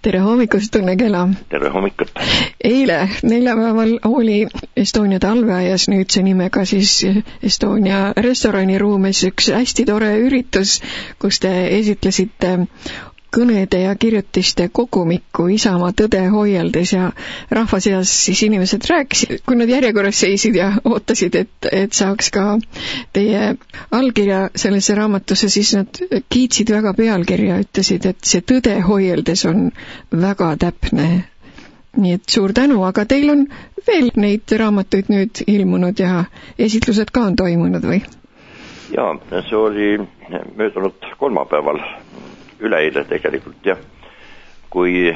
Tere hommikust, Tunne Kela! Tere hommikut! Eile, neljapäeval oli Estonia talveaias nüüdse nimega siis Estonia restoraniruumes üks hästi tore üritus, kus te esitlesite kõnede ja kirjutiste kogumikku Isamaa tõde hoieldes ja rahva seas siis inimesed rääkisid, kui nad järjekorras seisid ja ootasid, et saaks ka teie allkirja sellesse raamatusse, siis nad kiitsid väga pealkirja, ütlesid, et see tõde hoieldes on väga täpne. Nii et suur tänu, aga teil on veel neid raamatuid nüüd ilmunud ja esitlused ka on toimunud või? Jaa, see oli möödunud kolmapäeval, üleeile tegelikult, jah. Kui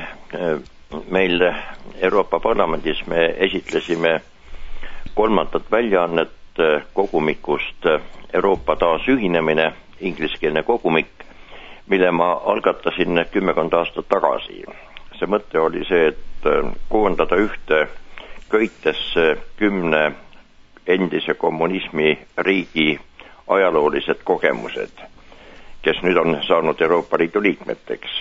meil Euroopa Parlamendis me esitlesime kolmandat väljaannet kogumikust Euroopa taasühinemine, ingliskeelne kogumik, mille ma algatasin 10 aastat tagasi. See mõte oli see, et koondada ühte köitesse 10 endise kommunismi riigi ajaloolised kogemused, kes nüüd on saanud Euroopa Liidu liikmeteks.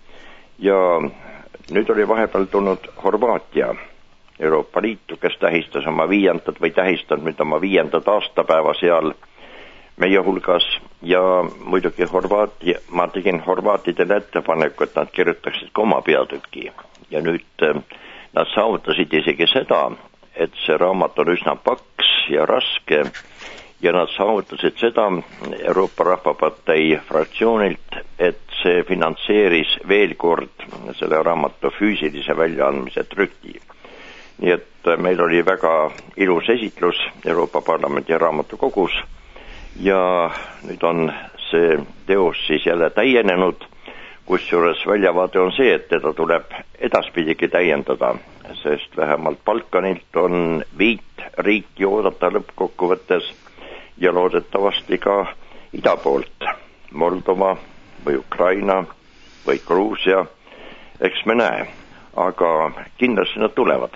Ja nüüd oli vahepeal tulnud Horvaatia Euroopa Liitu, kes tähistas oma 5. või tähistab nüüd oma 5. aastapäeva seal meie hulgas ja muidugi ma tegin horvaatidele ettepaneku, et nad kirjutaksid ka oma peatüki. Ja nüüd nad saavutasid isegi seda, et see raamat on üsna paks ja raske ja nad saavutasid seda Euroopa Rahvapartei fraktsioonilt, et see finantseeris veel kord selle raamatu füüsilise väljaandmise trüki. Nii et meil oli väga ilus esitlus Euroopa Parlamendi raamatukogus ja nüüd on see teos siis jälle täienenud, kusjuures väljavaade on see, et teda tuleb edaspidigi täiendada, sest vähemalt Balkanilt on 5 riiki oodata lõppkokkuvõttes ja loodetavasti ka ida poolt, Moldova või Ukraina või Gruusia, eks me näe, aga kindlasti nad tulevad.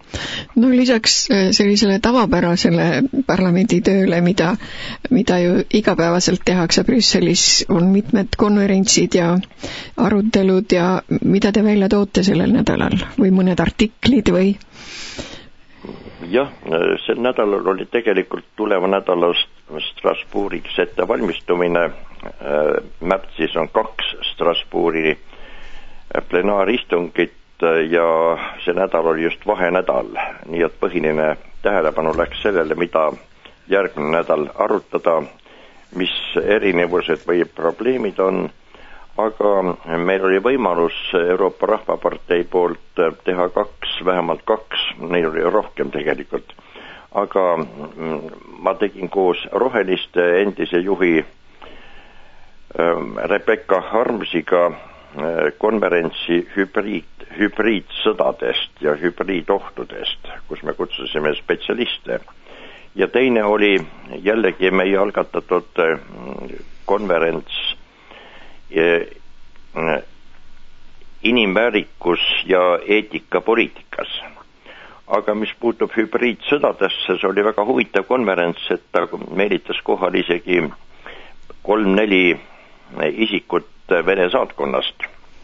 No lisaks sellisele tavapärasele parlamenditööle, mida ju igapäevaselt tehakse Brüsselis, on mitmed konverentsid ja arutelud ja mida te välja toote sellel nädalal või mõned artiklid või? Jah, sel nädalal oli tegelikult tuleva nädalast Strasbourgiks ettevalmistumine. Märtsis on 2 Strasbourgi plenaaristungit ja see nädal oli just vahenädal, nii et põhiline tähelepanu läks sellele, mida järgmine nädal arutada, mis erinevused või probleemid on, aga meil oli võimalus Euroopa Rahvapartei poolt teha vähemalt 2, neil oli rohkem tegelikult, aga ma tegin koos Roheliste endise juhi Rebecca Harmsiga konverentsi hübriidsõdadest ja hübriidohtudest, kus me kutsusime spetsialiste. Ja teine oli jällegi meie algatatud konverents inimväärikus ja eetika poliitikas. Aga mis puutub hübriidsõdadesse, see oli väga huvitav konverents, et ta meelitas kohal isegi 3-4 isikut Vene saatkonnast.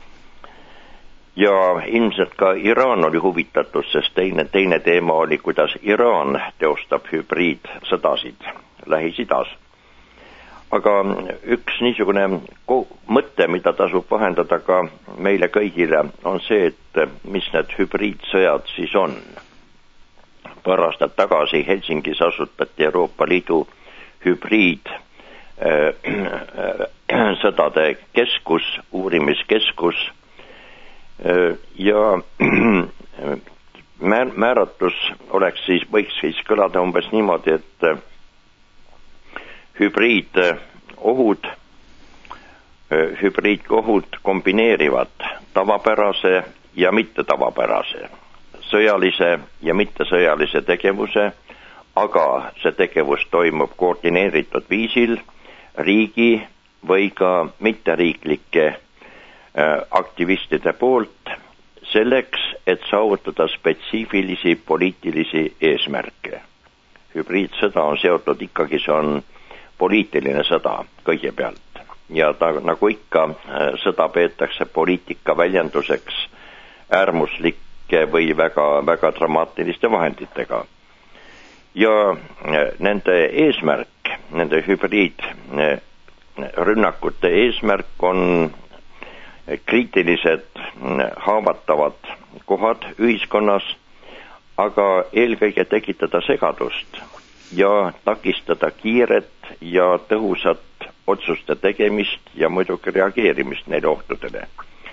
Ja ilmselt ka Iraan oli huvitatud, sest teine teema oli, kuidas Iraan teostab hübriidsõdasid Lähis-Idas. Aga üks niisugune mõte, mida tasub vahendada ka meile kõigile, on see, et mis need hübriidsõjad siis on. Paar aastat tagasi Helsingis asutati Euroopa Liidu sõdade keskus, uurimiskeskus ja määratus võiks siis kõlada umbes niimoodi, et hübriidohud kombineerivad tavapärase ja mittetavapärase, sõjalise ja mittesõjalise tegevuse, aga see tegevus toimub koordineeritud viisil riigi või ka mitteriiklike aktivistide poolt selleks, et saavutada spetsiifilisi poliitilisi eesmärke. Hübriidsõda on seotud ikkagi, see on poliitiline sõda kõigepealt. ja ta, nagu ikka, sõda peetakse poliitika väljenduseks äärmuslike või väga dramaatiliste vahenditega. Ja nende eesmärk, nende hübriidrünnakute eesmärk on kriitilised haavatavad kohad ühiskonnas, aga eelkõige tekitada segadust ja takistada kiiret ja tõhusat otsuste tegemist ja muidugi reageerimist neile ohtudele.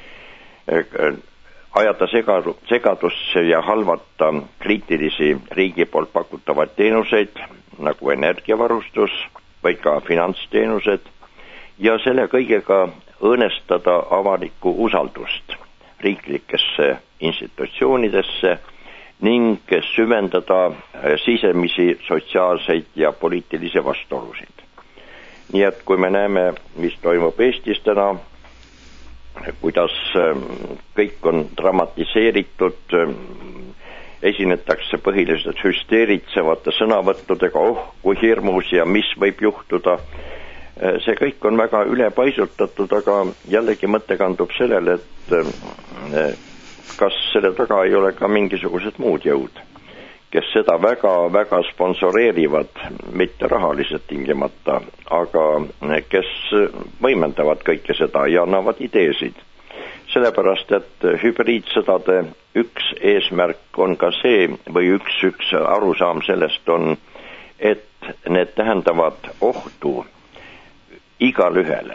Ajada segadusse ja halvata kriitilisi riigi poolt pakutavaid teenuseid, nagu energiavarustus või ka finantsteenused, ja selle kõigega õõnestada avalikku usaldust riiklikesse institutsioonidesse ning süvendada sisemisi sotsiaalseid ja poliitilisi vastuolusid. Nii et kui me näeme, mis toimub Eestis täna, kuidas kõik on dramatiseeritud, esinetakse põhiliselt hüsteeritsevate sõnavõttudega, kui hirmus ja mis võib juhtuda. See kõik on väga ülepaisutatud, aga jällegi mõte kandub sellele, et kas selle taga ei ole ka mingisugused muud jõud, kes seda väga sponsoreerivad, mitte rahaliselt tingimata, aga kes võimendavad kõike seda ja annavad ideesid. Sellepärast, et hübriidsõdade üks eesmärk on ka see, või üks arusaam sellest on, et need tähendavad ohtu igalühele.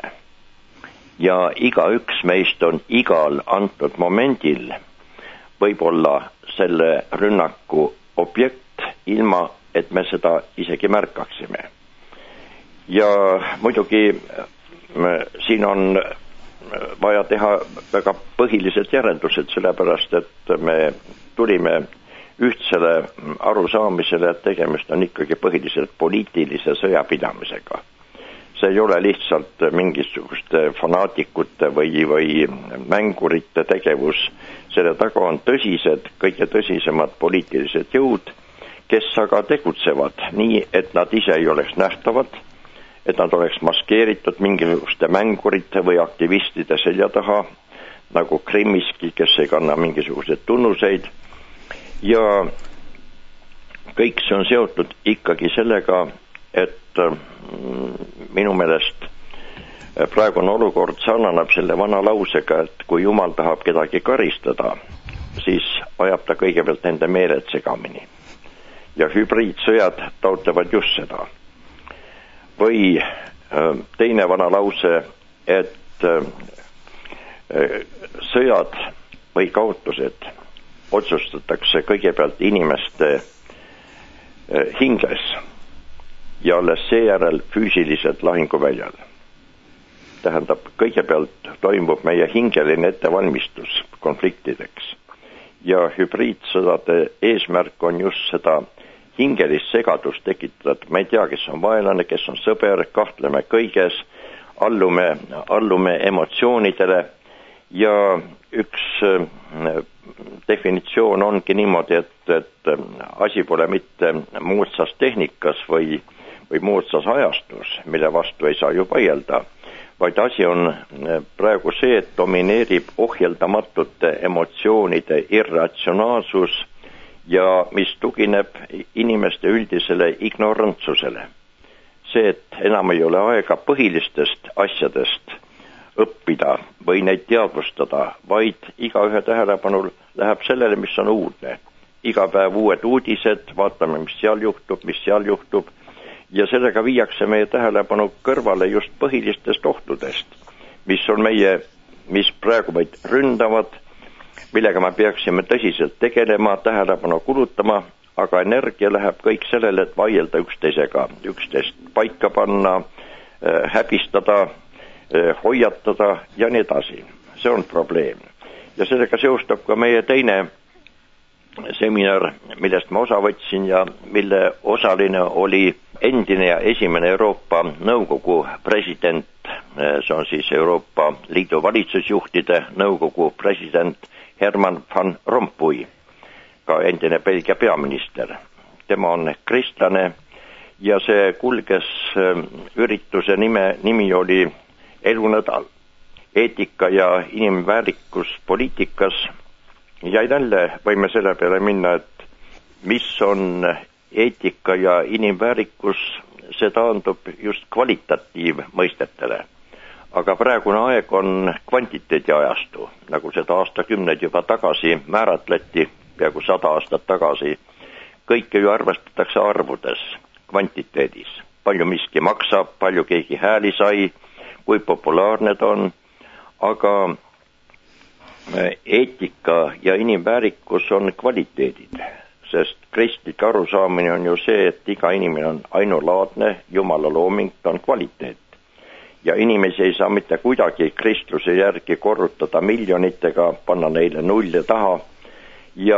Ja igaüks meist on igal antud momendil võib-olla selle rünnaku objekt, ilma et me seda isegi märkaksime. Ja muidugi siin on vaja teha väga põhilised järeldused, sellepärast et me tulime ühtsele arusaamisele, et tegemist on ikkagi põhiliselt poliitilise sõjapidamisega. See ei ole lihtsalt mingisuguste fanaatikute või mängurite tegevus. Selle taga on tõsised, kõige tõsisemad poliitilised jõud, kes aga tegutsevad nii, et nad ise ei oleks nähtavad, et nad oleks maskeeritud mingisuguste mängurite või aktivistide selja taha, nagu Krimmiski, kes ei kanna mingisuguseid tunnuseid. Ja kõik see on seotud ikkagi sellega, et minu meelest praegune olukord sarnaneb selle vana lausega, et kui Jumal tahab kedagi karistada, siis ajab ta kõigepealt nende meeled segamini. Ja hübriidsõjad taotlevad just seda. Või teine vana lause, et sõjad või kaotused otsustatakse kõigepealt inimeste hinges ja alles seejärel füüsiliselt lahinguväljal. Tähendab, kõigepealt toimub meie hingeline ettevalmistus konfliktideks ja hübriidsõdade eesmärk on just seda hingelist segadust tekitada. Me ei tea, kes on vaenlane, kes on sõber, kahtleme kõiges, allume emotsioonidele ja üks definitsioon ongi niimoodi, et asi pole mitte moodsas tehnikas või moodsas ajastus, mille vastu ei saa ju vaielda, vaid asi on praegu see, et domineerib ohjeldamatute emotsioonide irratsionaalsus ja mis tugineb inimeste üldisele ignorantsusele. See, et enam ei ole aega põhilistest asjadest õppida või neid teadvustada, vaid igaühe tähelepanul läheb sellele, mis on uudne. Iga päev uued uudised, vaatame, mis seal juhtub ja sellega viiakse meie tähelepanu kõrvale just põhilistest ohtudest, mis praegu meid ründavad, millega me peaksime tõsiselt tegelema, tähelepanu kulutama, aga energia läheb kõik sellele, et vaielda üksteisega, üksteist paika panna, häbistada, hoiatada ja nii edasi. See on probleem. Ja sellega seostab ka meie teine seminar, millest ma osa võtsin ja mille osaline oli endine ja esimene Euroopa Nõukogu president, see on siis Euroopa Liidu valitsusjuhtide nõukogu president Herman van Rompuy, ka endine Belgia peaminister. Tema on kristlane ja see kulges ürituse nimi oli elunädal. Eetika ja inimväärikus poliitikas ja jälle võime selle peale minna, et mis on eetika ja inimväärikus, see taandub just kvalitatiivmõistetele. Aga praegune aeg on kvantiteedi ajastu, nagu seda aastakümneid juba tagasi määratleti, peaaegu 100 aastat tagasi. Kõike ju arvestatakse arvudes, kvantiteedis. Palju miski maksab, palju keegi hääli sai, kui populaarne ta on, aga eetika ja inimväärikus on kvaliteedid, sest kristlik arusaamine on ju see, et iga inimene on ainulaadne, Jumala looming, ta on kvaliteet. Ja inimesi ei saa mitte kuidagi kristluse järgi korrutada miljonitega, panna neile nulli taha ja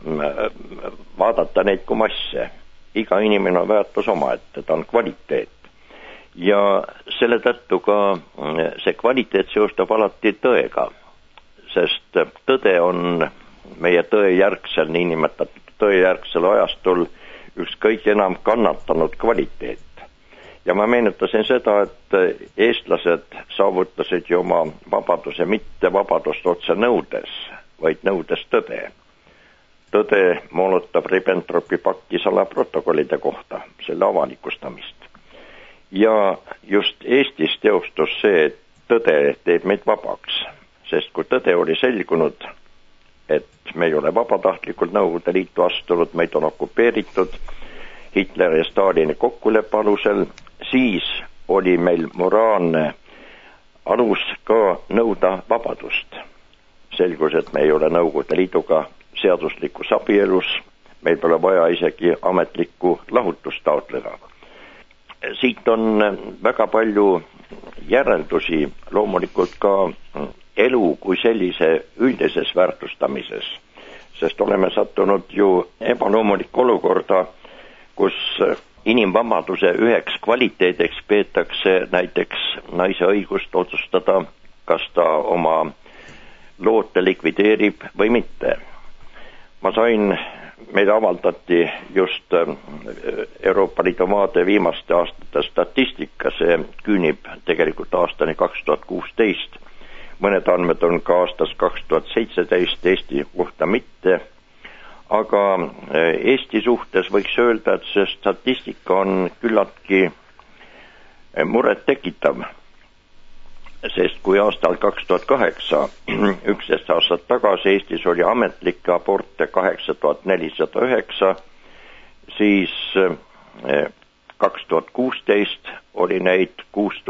vaadata neid kui masse. Iga inimene on väärtus omaette, ta on kvaliteet. Ja selle tõttu ka see kvaliteet seostub alati tõega, sest tõde on meie tõejärgsel, niinimetatud tõejärgsel ajastul üks kõige enam kannatanud kvaliteet. Ja ma meenutasin seda, et eestlased saavutasid ju oma vabaduse mitte vabadust otse nõudes, vaid nõudes tõde. Tõde Molotov-Ribbentropi pakti salaprotokollide kohta, selle avalikustamist. Ja just Eestis teostus see, et tõde teeb meid vabaks, sest kui tõde oli selgunud, et me ei ole vabatahtlikult Nõukogude Liitu astunud, meid on okupeeritud Hitleri ja Stalini kokkuleppe alusel, siis oli meil moraalne alus ka nõuda vabadust. Selgus, et me ei ole Nõukogude Liiduga seaduslikus abielus, meil pole vaja isegi ametlikku lahutust taotleda. Siit on väga palju järeldusi, loomulikult ka elu kui sellise üldises väärtustamises, sest oleme sattunud ju ebaloomulikku olukorda, kus inimvabaduse üheks kvaliteediks peetakse näiteks naise õigust otsustada, kas ta oma loote likvideerib või mitte. Ma sain, meile avaldati just Euroopa Liidu maade viimaste aastate statistika, see küünib tegelikult aastani 2016. Mõned andmed on ka aastast 2017, Eesti kohta mitte. Aga Eesti suhtes võiks öelda, et see statistika on küllaltki muret tekitav, sest kui aastal 2008, 11 aastat tagasi Eestis oli ametlikke aborte 8409, siis 2016 oli neid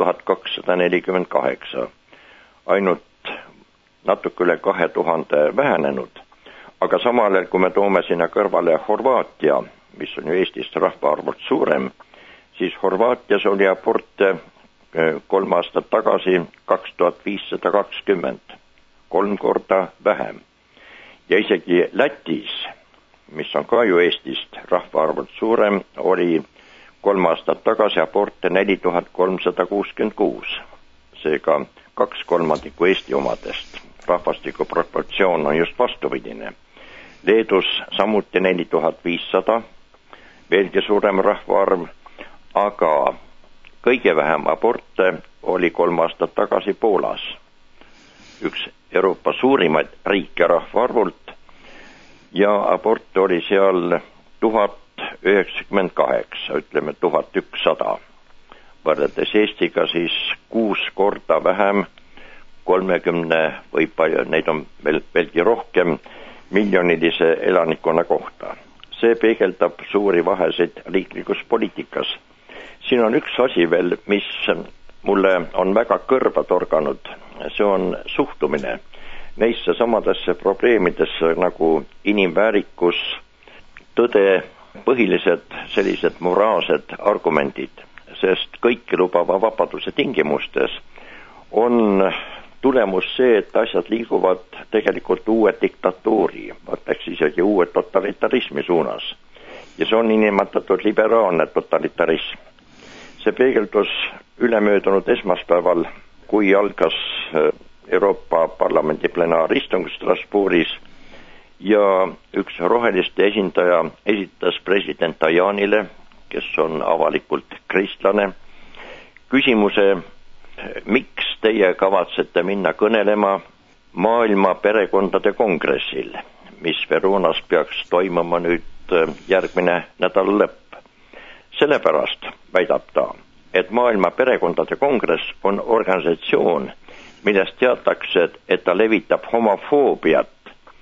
6248, ainult natuke üle 2000 vähenenud. Aga samal ajal, kui me toome sinna kõrvale Horvaatia, mis on ju Eestist rahvaarvult suurem, siis Horvaatias oli aborte 3 aastat tagasi 2520, 3 korda vähem. Ja isegi Lätis, mis on ka ju Eestist rahvaarvult suurem, oli 3 aastat tagasi aborte 4366, seega 2/3 Eesti omadest. Rahvastiku proportsioon on just vastupidine. Leedus samuti 4500, veelgi suurem rahvaarv, aga kõige vähem aborte oli 3 aastat tagasi Poolas, üks Euroopa suurimaid riike rahvaarvult, ja aborte oli seal 1098, ütleme 1100. Võrreldes Eestiga siis 6 korda vähem, 30 või palju, neid on veelgi rohkem, miljonilise elanikkonna kohta. See peegeldab suuri vahesid riiklikus poliitikas. Siin on üks asi veel, mis mulle on väga kõrva torganud. See on suhtumine neisse samadesse probleemidesse nagu inimväärikus, tõde, põhilised sellised moraalsed argumendid, sest kõiki lubava vabaduse tingimustes on tulemus see, et asjad liiguvad tegelikult uue diktatuuri, võtaks isegi uue totalitarismi suunas. Ja see on niinimetatud liberaalne totalitarism. See peegeldus ülemöödunud esmaspäeval, kui algas Euroopa Parlamendi plenaaristung Strasbourgis ja üks roheliste esindaja esitas president Tajanile, kes on avalikult kristlane, küsimuse, miks teie kavatsete minna kõnelema maailma perekondade kongressil, mis Veronas peaks toimuma nüüd järgmine nädala lõpp. Sellepärast väidab ta, et maailma perekondade kongress on organisatsioon, millest teatakse, et ta levitab homofoobiat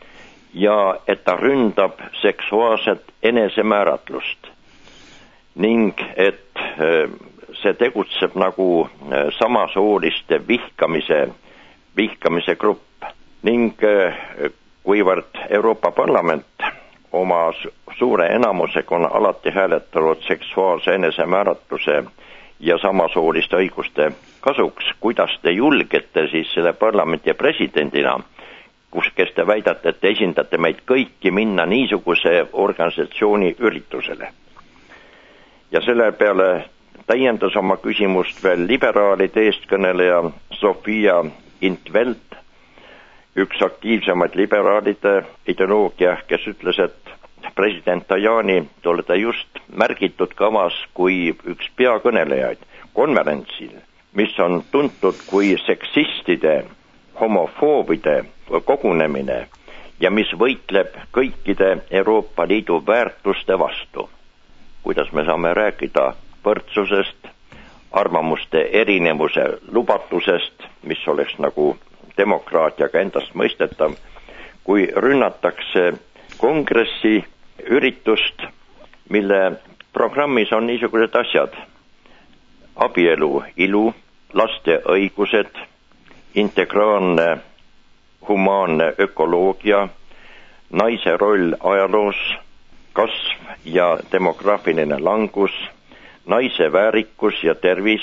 ja et ta ründab seksuaalset enesemääratlust ning et see tegutseb nagu samasooliste vihkamise grupp ning kuivõrd Euroopa Parlament oma suure enamusega on alati hääletanud seksuaalse enesemääratluse ja samasooliste õiguste kasuks, kuidas te julgete siis selle parlamendi presidendina, kes te väidate, et te esindate meid kõiki, minna niisuguse organisatsiooni üritusele? Ja selle peale täiendas oma küsimust veel liberaalide eestkõneleja Sofia Intvelt, üks aktiivsemaid liberaalide ideoloogia, kes ütles, et president Tajani, te olete just märgitud kavas kui üks peakõnelejaid konverentsil, mis on tuntud kui seksistide, homofoobide kogunemine ja mis võitleb kõikide Euroopa Liidu väärtuste vastu. Kuidas me saame rääkida võrdsusest, arvamuste erinevuse lubatusest, mis oleks nagu demokraatiaga endast mõistetav, kui rünnatakse kongressi üritust, mille programmis on niisugused asjad: abielu ilu, laste õigused, integraalne humaanne ökoloogia, naise roll ajaloos, kasv ja demograafiline langus, naise väärikus ja tervis,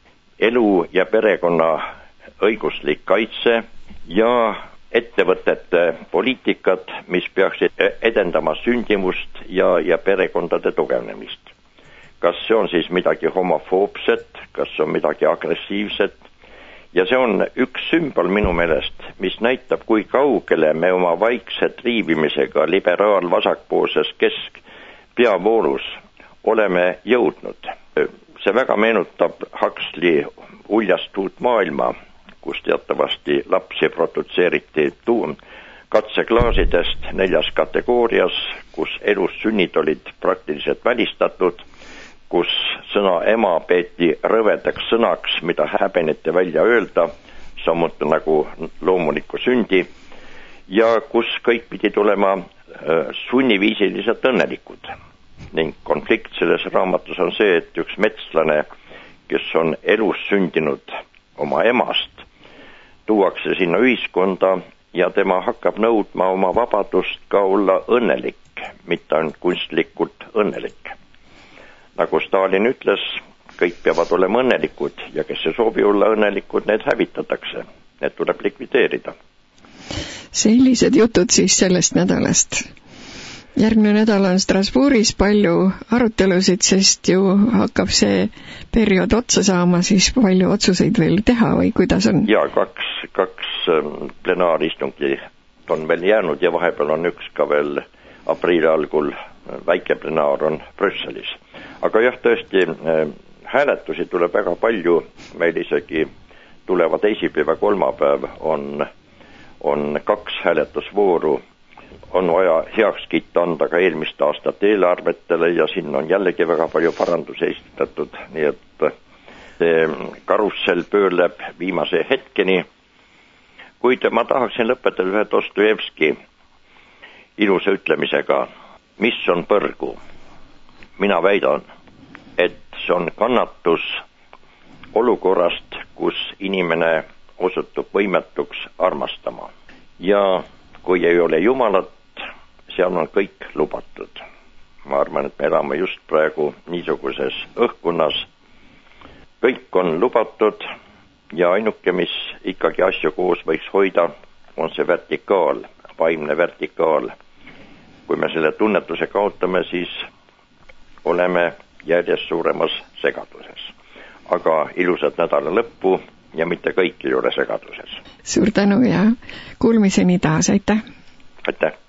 elu ja perekonna õiguslik kaitse ja ettevõtete poliitikat, mis peaksid edendama sündimust ja perekondade tugevnemist. Kas see on siis midagi homofoobset, kas see on midagi agressiivset? Ja see on üks sümbol minu meelest, mis näitab, kui kaugele me oma vaikse triivimisega liberaal-vasakpoolses keskpeavoolus oleme jõudnud. See väga meenutab Huxley uljast uut maailma, kus teatavasti lapsi produtseeriti katseklaasidest 4 kategoorias, kus elussünnid olid praktiliselt välistatud, kus sõna ema peeti rõvedaks sõnaks, mida häbeneti välja öelda, samuti nagu loomulikku sündi, ja kus kõik pidi tulema sunniviisiliselt õnnelikud. Ning konflikt selles raamatus on see, et üks metslane, kes on elus sündinud oma emast, tuuakse sinna ühiskonda ja tema hakkab nõudma oma vabadust ka olla õnnelik, mitte ainult kunstlikult õnnelik. Nagu Stalin ütles, kõik peavad olema õnnelikud ja kes ei soovi olla õnnelikud, need hävitatakse. Need tuleb likvideerida. Sellised jutud siis sellest nädalast. Järgmine nädal on Strasbourgis palju arutelusid, sest ju hakkab see periood otsa saama, siis palju otsuseid veel teha või kuidas on? Ja, kaks plenaaristungi on veel jäänud ja vahepeal on üks ka veel aprilli algul väike plenaar on Brüsselis. Aga jah, tõesti, hääletusi tuleb väga palju, meil isegi tuleva teisipäeva kolmapäev on 2 hääletusvooru. On vaja heakskiit anda ka eelmist aastat eelarvetele ja siin on jällegi väga palju parandusi esitatud, nii et see karussell pöörleb viimase hetkeni. Kuid ma tahaksin lõpetada ühe Dostojevski ilusa ütlemisega, mis on põrgu. Mina väidan, et see on kannatus olukorrast, kus inimene osutub võimetuks armastama. Ja kui ei ole Jumalat, seal on kõik lubatud. Ma arvan, et me elame just praegu niisuguses õhkkonnas. Kõik on lubatud ja ainuke, mis ikkagi asju koos võiks hoida, on see vertikaal, vaimne vertikaal. Kui me selle tunnetuse kaotame, siis oleme järjest suuremas segaduses. Aga ilusat nädala lõppu ja mitte kõik ei ole segaduses. Suur tänu ja kuulmiseni taas, aitäh! Aitäh!